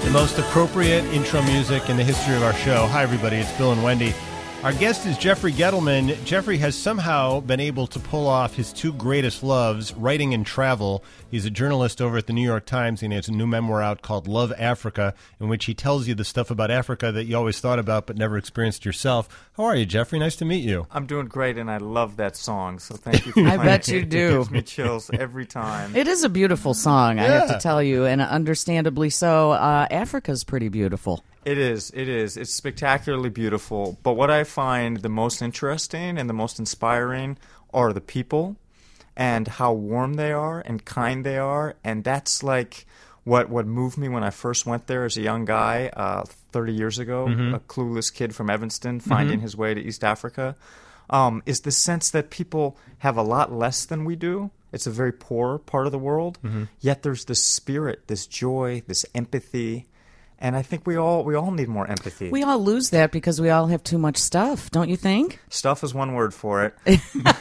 The most appropriate intro music in the history of our show. Hi, everybody. It's Bill and Wendy. Our guest is Jeffrey Gettleman. Jeffrey has somehow been able to pull off his two greatest loves, writing and travel. He's a journalist over at the New York Times, and he has a new memoir out called Love Africa, in which he tells you the stuff about Africa that you always thought about but never experienced yourself. How are you, Jeffrey? Nice to meet you. I'm doing great, and I love that song, so thank you for playing I bet it. you It do. gives me chills every time. It is a beautiful song, I have Yeah. to tell you, and understandably so. Africa's pretty beautiful. It is. It's spectacularly beautiful. But what I find the most interesting and the most inspiring are the people and how warm they are and kind they are. And that's like what moved me when I first went there as a young guy 30 years ago, a clueless kid from Evanston finding his way to East Africa, is the sense that people have a lot less than we do. It's a very poor part of the world. Yet there's this spirit, this joy, this empathy. And I think we all need more empathy. We all lose that because we all have too much stuff, don't you think? Stuff is one word for it.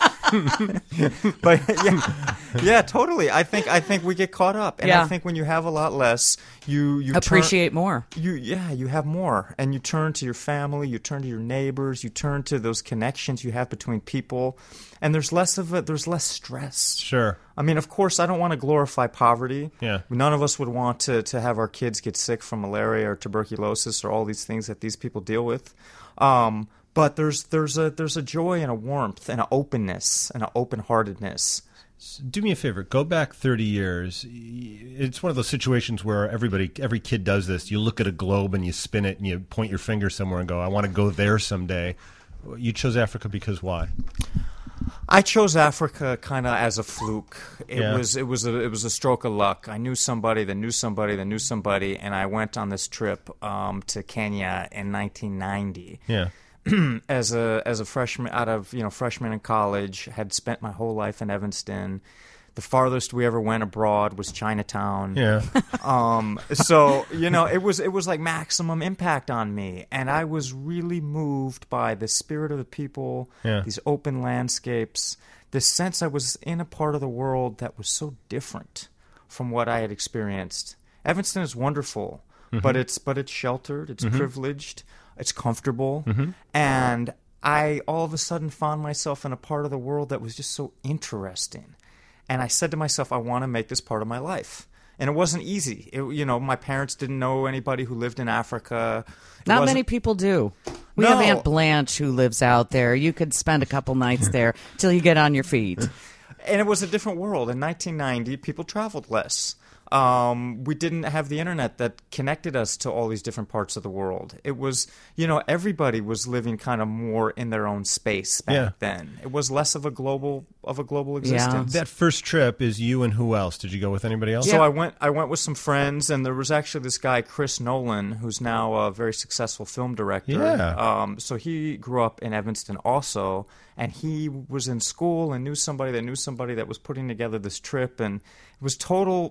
But yeah, totally. I think we get caught up, and Yeah. I think when you have a lot less, you Appreciate more. you have more, and you turn to your family, you turn to your neighbors, you turn to those connections you have between people, and there's less of it. There's less stress. Sure. I mean, of course, I don't want to glorify poverty. Yeah. None of us would want to have our kids get sick from malaria or tuberculosis or all these things that these people deal with. But there's a joy and a warmth and an openness and an open-heartedness. Do me a favor. Go back 30 years. It's one of those situations where every kid does this. You look at a globe and you spin it and you point your finger somewhere and go, I want to go there someday. You chose Africa because why? I chose Africa kind of as a fluke. It Yeah. was a stroke of luck. I knew somebody that knew somebody that knew somebody, and I went on this trip to Kenya in 1990. Yeah. As a freshman, out of freshman in college, had spent my whole life in Evanston. The farthest we ever went abroad was Chinatown. Yeah. So it was like maximum impact on me, and I was really moved by the spirit of the people, Yeah. these open landscapes, this sense I was in a part of the world that was so different from what I had experienced. Evanston is wonderful, but it's sheltered, it's privileged, it's comfortable, and I all of a sudden found myself in a part of the world that was just so interesting. And I said to myself, I want to make this part of my life. And it wasn't easy. My parents didn't know anybody who lived in Africa. Not many people do. We No. have Aunt Blanche who lives out there. You could spend a couple nights there till you get on your feet. And it was a different world. In 1990, people traveled less. We didn't have the internet that connected us to all these different parts of the world. It was, everybody was living kind of more in their own space back then. It was less of a global existence. That first trip is you and who else? Did you go with anybody else? So I went with some friends, and there was actually this guy, Chris Nolan, who's now a very successful film director. Yeah. So he grew up in Evanston also, and he was in school and knew somebody that was putting together this trip, and it was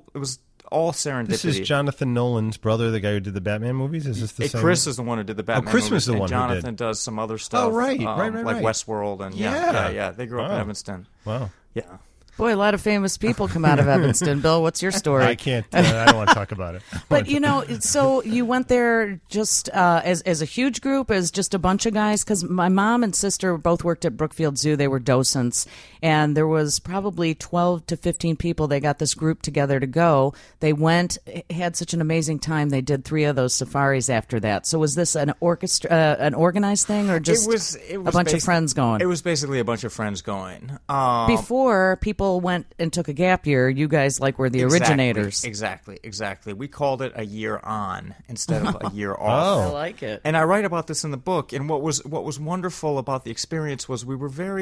all serendipity. This is Jonathan Nolan's brother, the guy who did the Batman movies? Is this the same? Chris is the one who did the Batman Chris movies, was the and one who did. Jonathan does some other stuff. Oh, right. Right. Like Right. Westworld, and yeah. They grew up in Wow. Evanston. Wow. Yeah. Boy, a lot of famous people come out of Evanston. Bill, what's your story? I can't. I don't want to talk about it. But, so you went there just as a huge group, as just a bunch of guys? Because my mom and sister both worked at Brookfield Zoo. They were docents. And there was probably 12 to 15 people. They got this group together to go. They went, had such an amazing time. They did 3 of those safaris after that. So was this an organized thing, or just it was a bunch of friends going? It was basically a bunch of friends going. Before people went and took a gap year, you guys were the originators. Exactly. We called it a year on instead of a year Oh. off. I like it. And I write about this in the book. And what was wonderful about the experience was we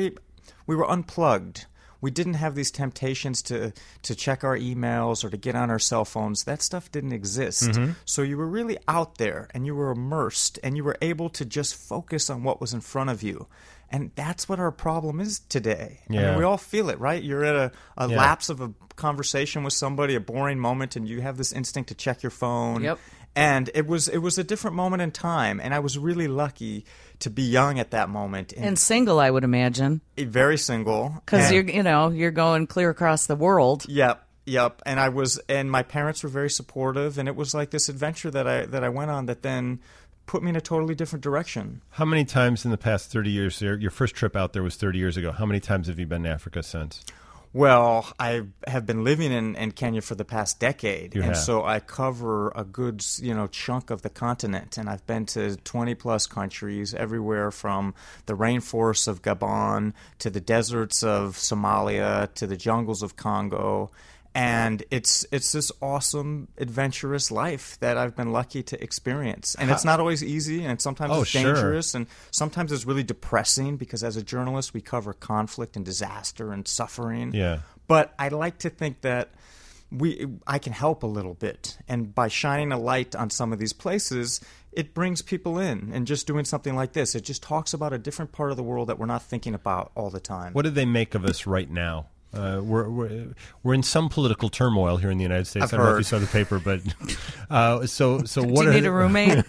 were unplugged. We didn't have these temptations to check our emails or to get on our cell phones. That stuff didn't exist. So you were really out there, and you were immersed, and you were able to just focus on what was in front of you. And that's what our problem is today. I Yeah. mean, we all feel it, right? You're at a lapse of a conversation with somebody, a boring moment, and you have this instinct to check your phone. Yep. And it was a different moment in time, and I was really lucky to be young at that moment And single, I would imagine, very single. because And- you're going clear across the world. Yep. Yep, and my parents were very supportive, and it was like this adventure that I went on that then put me in a totally different direction. How many times in the past 30 years, your first trip out there was 30 years ago, how many times have you been to Africa since? Well, I have been living in Kenya for the past decade, You and have. so I cover a good, chunk of the continent, and I've been to 20-plus countries, everywhere from the rainforests of Gabon to the deserts of Somalia to the jungles of Congo. And it's this awesome, adventurous life that I've been lucky to experience. And it's not always easy, and sometimes it's sure. dangerous, and sometimes it's really depressing because as a journalist we cover conflict and disaster and suffering. Yeah. But I like to think that I can help a little bit. And by shining a light on some of these places, it brings people in. And just doing something like this, it just talks about a different part of the world that we're not thinking about all the time. What do they make of us right now? We're in some political turmoil here in the United States. I've I don't know if heard. you saw the paper, but so Do what you are need a roommate?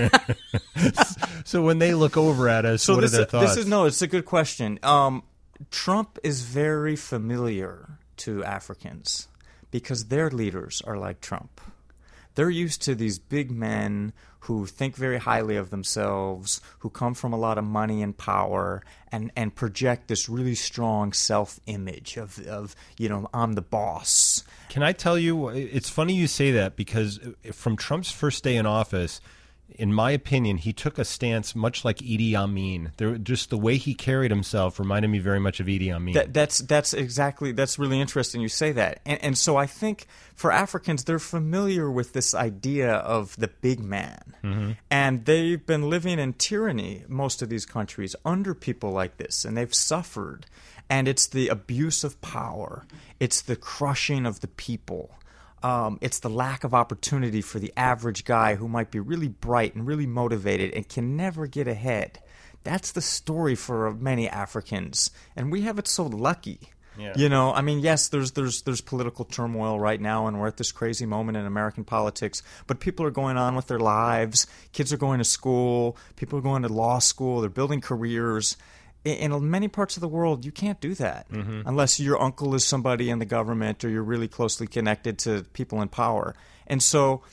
so when they look over at us, what are their thoughts? It's a good question. Trump is very familiar to Africans because their leaders are like Trump. They're used to these big men who think very highly of themselves, who come from a lot of money and power, and project this really strong self-image of I'm the boss. Can I tell you, it's funny you say that because from Trump's first day in office, in my opinion, he took a stance much like Idi Amin. Just the way he carried himself reminded me very much of Idi Amin. That's really interesting you say that. And so I think for Africans, they're familiar with this idea of the big man. Mm-hmm. And they've been living in tyranny, most of these countries, under people like this, and they've suffered. And it's the abuse of power. It's the crushing of the people. It's the lack of opportunity for the average guy who might be really bright and really motivated and can never get ahead. That's the story for many Africans, and we have it so lucky. Yeah. Yes, there's political turmoil right now, and we're at this crazy moment in American politics, but people are going on with their lives. Kids are going to school. People are going to law school. They're building careers. In many parts of the world, you can't do that unless your uncle is somebody in the government or you're really closely connected to people in power. And so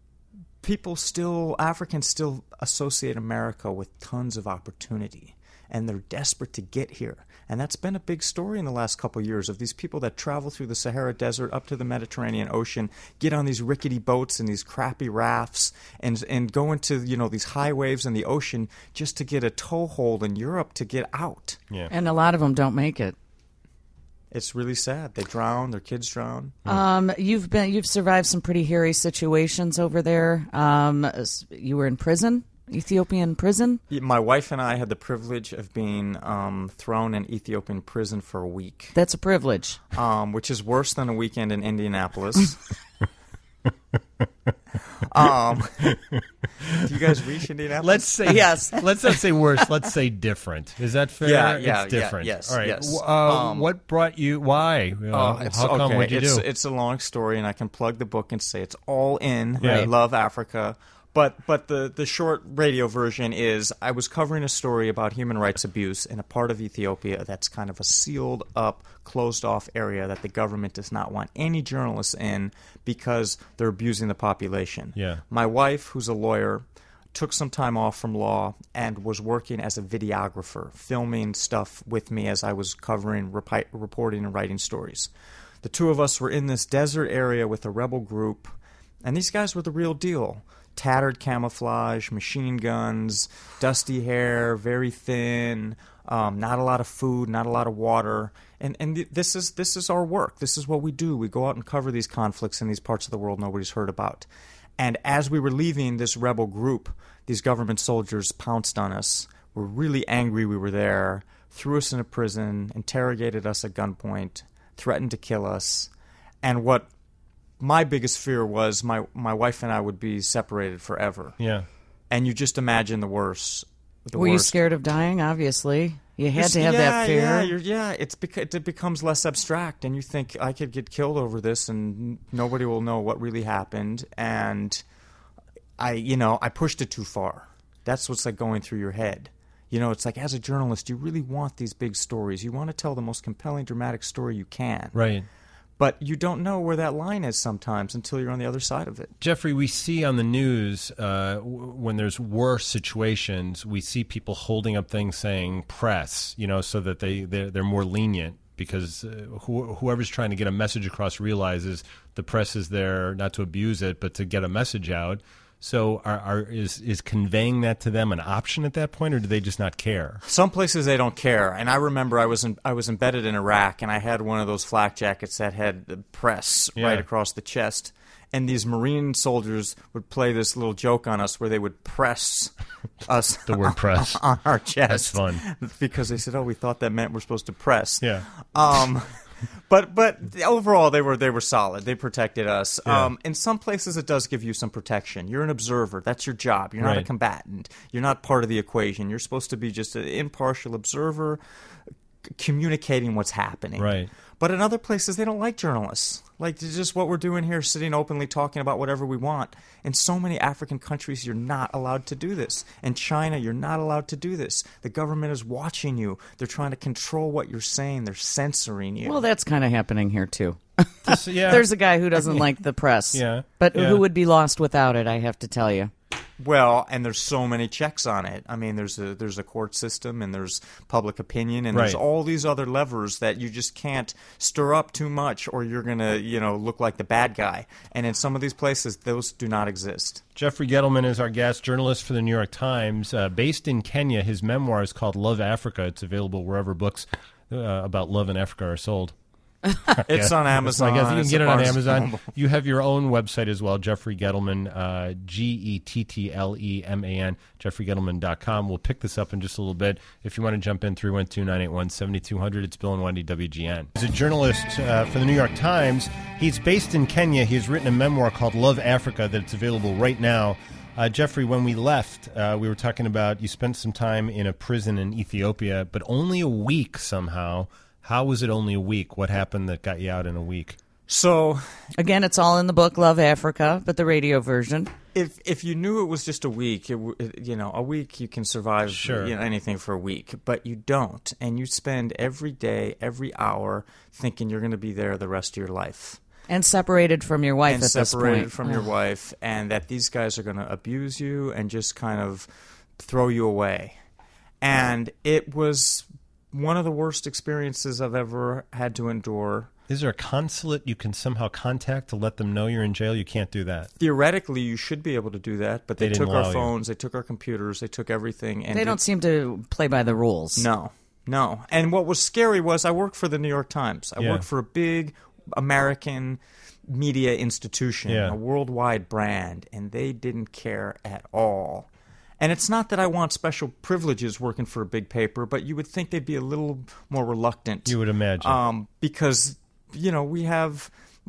Africans still associate America with tons of opportunity, and they're desperate to get here. And that's been a big story in the last couple of years of these people that travel through the Sahara Desert up to the Mediterranean Ocean, get on these rickety boats and these crappy rafts, and go into these high waves in the ocean just to get a toehold in Europe to get out. Yeah. And a lot of them don't make it. It's really sad. They drown. Their kids drown. You've survived some pretty hairy situations over there. You were in prison. Ethiopian prison? My wife and I had the privilege of being thrown in Ethiopian prison for a week. That's a privilege. Which is worse than a weekend in Indianapolis. Do you guys reach Indianapolis? Let's say Yes. Let's not say worse. Let's say different. Is that fair? Yeah, it's different. yes, All right. yes. What brought you? Why? How come? Okay. What'd you do? It's a long story, and I can plug the book and say it's all in. Yeah. I love Africa. But the short radio version is I was covering a story about human rights abuse in a part of Ethiopia that's kind of a sealed up, closed off area that the government does not want any journalists in because they're abusing the population. Yeah. My wife, who's a lawyer, took some time off from law and was working as a videographer, filming stuff with me as I was covering, reporting, and writing stories. The two of us were in this desert area with a rebel group, and these guys were the real deal. Tattered camouflage, machine guns, dusty hair, very thin, not a lot of food, not a lot of water. And this is our work. This is what we do. We go out and cover these conflicts in these parts of the world nobody's heard about. And as we were leaving this rebel group, these government soldiers pounced on us, were really angry we were there, threw us in a prison, interrogated us at gunpoint, threatened to kill us. And what my biggest fear was my wife and I would be separated forever. Yeah. And you just imagine the worst. Were you scared of dying? Obviously. You had to have that fear. It becomes less abstract, and you think I could get killed over this, and nobody will know what really happened. And I pushed it too far. That's what's like going through your head. It's like as a journalist, you really want these big stories. You want to tell the most compelling, dramatic story you can. Right. But you don't know where that line is sometimes until you're on the other side of it. Jeffrey, we see on the news when there's war situations, we see people holding up things saying press, so that they're more lenient because whoever's trying to get a message across realizes the press is there not to abuse it but to get a message out. So is conveying that to them an option at that point, or do they just not care? Some places they don't care. And I remember I was embedded in Iraq, and I had one of those flak jackets that had the press right across the chest. And these Marine soldiers would play this little joke on us where they would press us the word press on our chest. That's fun. Because they said, we thought that meant we're supposed to press. Yeah. But overall, they were solid. They protected us. Yeah. In some places, it does give you some protection. You're an observer. That's your job. You're not a combatant. You're not part of the equation. You're supposed to be just an impartial observer communicating what's happening. Right. But in other places, they don't like journalists. Like, just what we're doing here, sitting openly talking about whatever we want. In so many African countries, you're not allowed to do this. In China, you're not allowed to do this. The government is watching you. They're trying to control what you're saying. They're censoring you. Well, that's kind of happening here, too. Yeah. There's a guy who doesn't like the press. Yeah. But Yeah. who would be lost without it, I have to tell you. Well, and there's so many checks on it. I mean, there's a court system, and there's public opinion, and there's Right. all these other levers that you just can't stir up too much, or you're gonna, look like the bad guy. And in some of these places, those do not exist. Jeffrey Gettleman is our guest, journalist for the New York Times. Based in Kenya, his memoir is called Love Africa. It's available wherever books about love in Africa are sold. It's on Amazon. I guess you can It's get a it on Barnes Amazon. Noble. You have your own website as well, Jeffrey Gettleman, Gettleman, jeffreygettleman.com. We'll pick this up in just a little bit. If you want to jump in, 312-981-7200. It's Bill and Wendy, WGN. He's a journalist for the New York Times. He's based in Kenya. He's written a memoir called Love Africa that's available right now. Jeffrey, when we left, we were talking about you spent some time in a prison in Ethiopia, but only a week somehow. How was it only a week? What happened that got you out in a week? So, Again, it's all in the book, Love Africa, but the radio version. if you knew it was just a week, a week you can survive Sure. anything for a week, but you don't, and you spend every day, every hour thinking you're going to be there the rest of your life. And separated from your wife And at this point. separated from your wife, and that these guys are going to abuse you and just kind of throw you away. And it was one of the worst experiences I've ever had to endure. Is there a consulate you can somehow contact to let them know you're in jail? You can't do that. Theoretically, you should be able to do that, but they They didn't took our allow you. phones, they took our computers, they took everything. And They don't seem to play by the rules. No. And what was scary was I worked for the New York Times. I Yeah. worked for a big American media institution, Yeah. a worldwide brand, and they didn't care at all. And it's not that I want special privileges working for a big paper, but you would think they'd be a little more reluctant. You would imagine. Because we have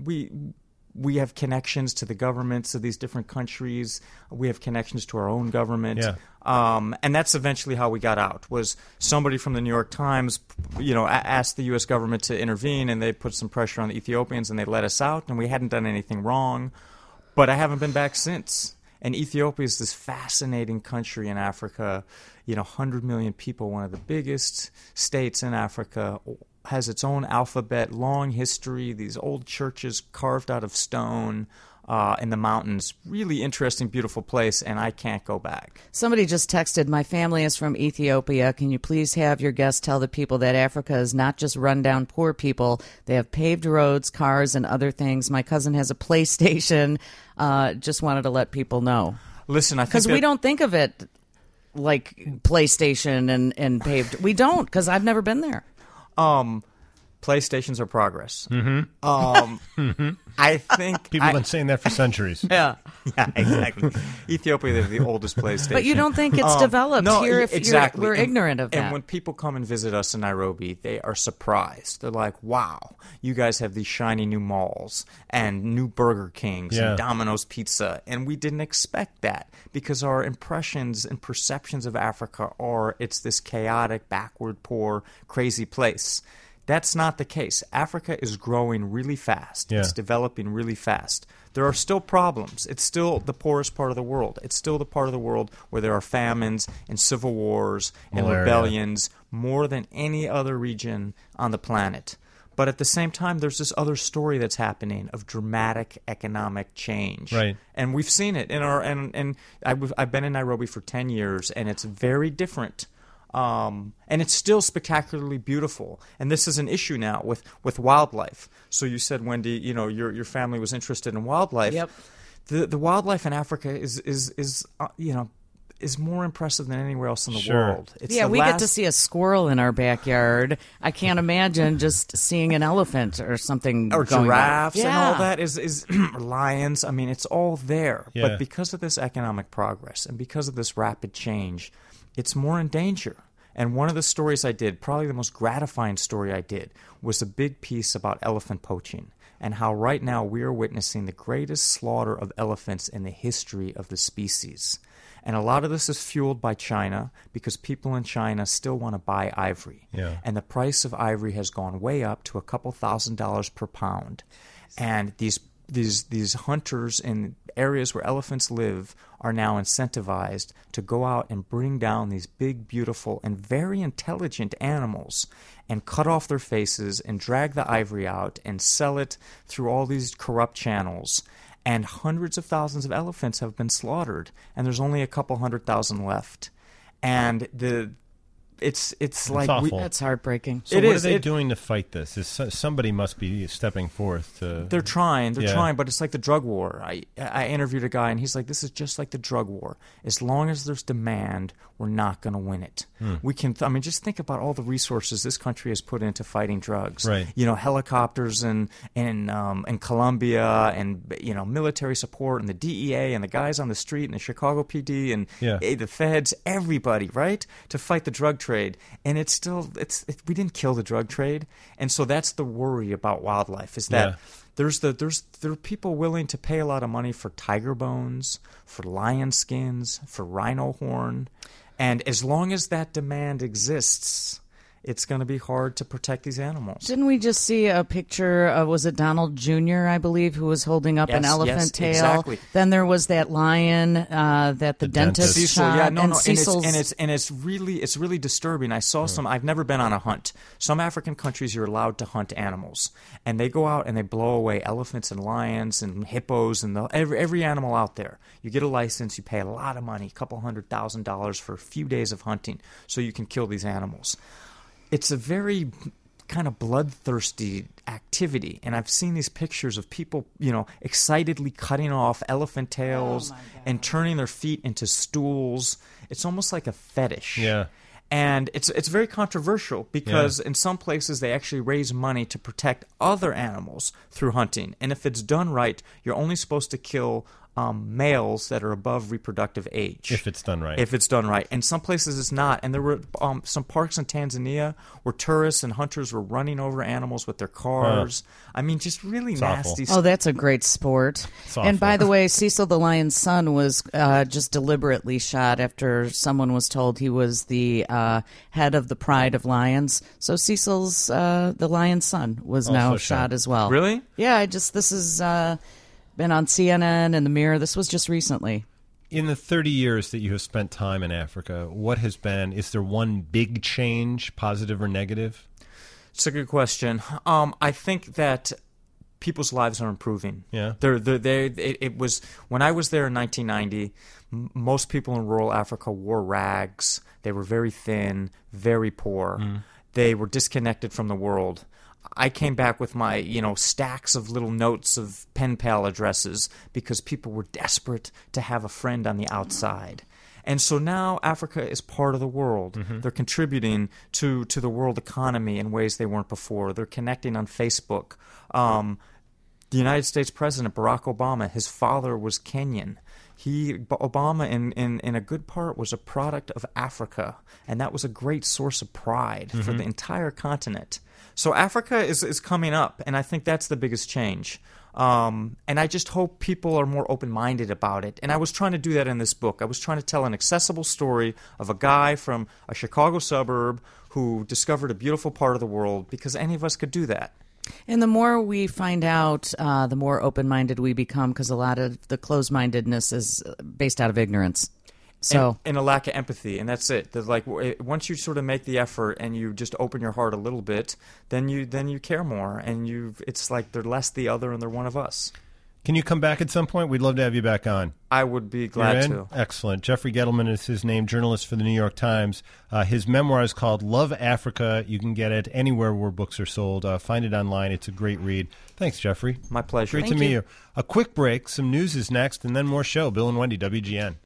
connections to the governments of these different countries. We have connections to our own government. Yeah. And that's eventually how we got out. Was somebody from the New York Times, asked the U.S. government to intervene, and they put some pressure on the Ethiopians, and they let us out, and we hadn't done anything wrong. But I haven't been back since. And Ethiopia is this fascinating country in Africa. 100 million people, one of the biggest states in Africa, has its own alphabet, long history, these old churches carved out of stone in the mountains. Really interesting, beautiful place, and I can't go back. Somebody just texted, my family is from Ethiopia. Can you please have your guest tell the people that Africa is not just run-down poor people. They have paved roads, cars, and other things. My cousin has a PlayStation. Just wanted to let people know. Listen, I think Because we don't think of it like PlayStation and paved. We don't, because I've never been there. PlayStations are progress. Mm-hmm. I think People have been saying that for centuries. Yeah. Yeah, exactly. Ethiopia, they're the oldest PlayStation. But you don't think it's developed no, here if exactly. we're ignorant of that. And when people come and visit us in Nairobi, they are surprised. They're like, wow, you guys have these shiny new malls and new Burger Kings Yeah. and Domino's Pizza. And we didn't expect that because our impressions and perceptions of Africa are it's this chaotic, backward, poor, crazy place. That's not the case. Africa is growing really fast. Yeah. It's developing really fast. There are still problems. It's still the poorest part of the world. It's still the part of the world where there are famines and civil wars and Malaria. rebellions more than any other region on the planet. But at the same time, there's this other story that's happening of dramatic economic change. Right. And we've seen it in our and I've been in Nairobi for 10 years, and it's very different. And it's still spectacularly beautiful. And this is an issue now with wildlife. So you said, Wendy, your family was interested in wildlife. Yep. The wildlife in Africa is more impressive than anywhere else in the world. It's we get to see a squirrel in our backyard. I can't imagine just seeing an elephant or something. Or going giraffes on. and all that is lions. I mean, it's all there. Yeah. But because of this economic progress and because of this rapid change, it's more in danger. And one of the stories I did, probably the most gratifying story I did, was a big piece about elephant poaching and how right now we are witnessing the greatest slaughter of elephants in the history of the species. And a lot of this is fueled by China because people in China still want to buy ivory. Yeah. And the price of ivory has gone way up to a couple $1,000s per pound. And these hunters in areas where elephants live are now incentivized to go out and bring down these big, beautiful, and very intelligent animals and cut off their faces and drag the ivory out and sell it through all these corrupt channels. And hundreds of thousands of elephants have been slaughtered, and there's only a couple 100,000 left. And it's like awful. That's heartbreaking. So what are they doing to fight this? Somebody must be stepping forth to... They're trying, but it's like the drug war. I interviewed a guy, and he's like, this is just like the drug war. As long as there's demand, we're not going to win it. We can, just think about all the resources this country has put into fighting drugs. Right. Helicopters in Colombia, and military support, and the DEA, and the guys on the street, and the Chicago PD, and the feds, everybody, right, to fight the drug trade. And it's still, we didn't kill the drug trade, and so that's the worry about wildlife, is that there are people willing to pay a lot of money for tiger bones, for lion skins, for rhino horn, and as long as that demand exists, it's going to be hard to protect these animals. Didn't we just see a picture of, was it Donald Jr., I believe, who was holding up an elephant tail? Exactly. Then there was that lion that the dentist Cecil, shot. Cecil's... And it's really disturbing. I saw some. I've never been on a hunt. Some African countries you're allowed to hunt animals, and they go out and they blow away elephants and lions and hippos and every animal out there. You get a license, you pay a lot of money, a couple $100,000 for a few days of hunting, so you can kill these animals. It's a very kind of bloodthirsty activity, and I've seen these pictures of people, excitedly cutting off elephant tails and turning their feet into stools. It's almost like a fetish. Yeah. And it's very controversial because in some places they actually raise money to protect other animals through hunting. And if it's done right, you're only supposed to kill males that are above reproductive age. If it's done right. If it's done right. And some places it's not. And there were some parks in Tanzania where tourists and hunters were running over animals with their cars. Just really nasty stuff. Oh, that's a great sport. And by the way, Cecil the lion's son was just deliberately shot after someone was told he was the head of the Pride of Lions. So Cecil's the lion's son was now shot as well. Really? Yeah, this is... been on CNN and The Mirror. This was just recently. In the 30 years that you have spent time in Africa, is there one big change, positive or negative? It's a good question. I think that people's lives are improving. Yeah. It was when I was there in 1990, most people in rural Africa wore rags. They were very thin, very poor. They were disconnected from the world. I came back with my, stacks of little notes of pen pal addresses because people were desperate to have a friend on the outside. And so now Africa is part of the world. They're contributing to the world economy in ways they weren't before. They're connecting on Facebook. The United States President, Barack Obama, his father was Kenyan. Obama, in a good part, was a product of Africa, and that was a great source of pride for the entire continent. So Africa is coming up, and I think that's the biggest change. And I just hope people are more open-minded about it. And I was trying to do that in this book. I was trying to tell an accessible story of a guy from a Chicago suburb who discovered a beautiful part of the world, because any of us could do that. And the more we find out, the more open-minded we become, because a lot of the closed-mindedness is based out of ignorance. So and a lack of empathy, and that's it. There's like once you sort of make the effort and you just open your heart a little bit, then you care more, and it's like they're less the other and they're one of us. Can you come back at some point? We'd love to have you back on. I would be glad to. Excellent. Jeffrey Gettleman is his name, journalist for the New York Times. His memoir is called Love Africa. You can get it anywhere where books are sold. Find it online. It's a great read. Thanks, Jeffrey. My pleasure. Great to meet you. A quick break. Some news is next, and then more show. Bill and Wendy, WGN.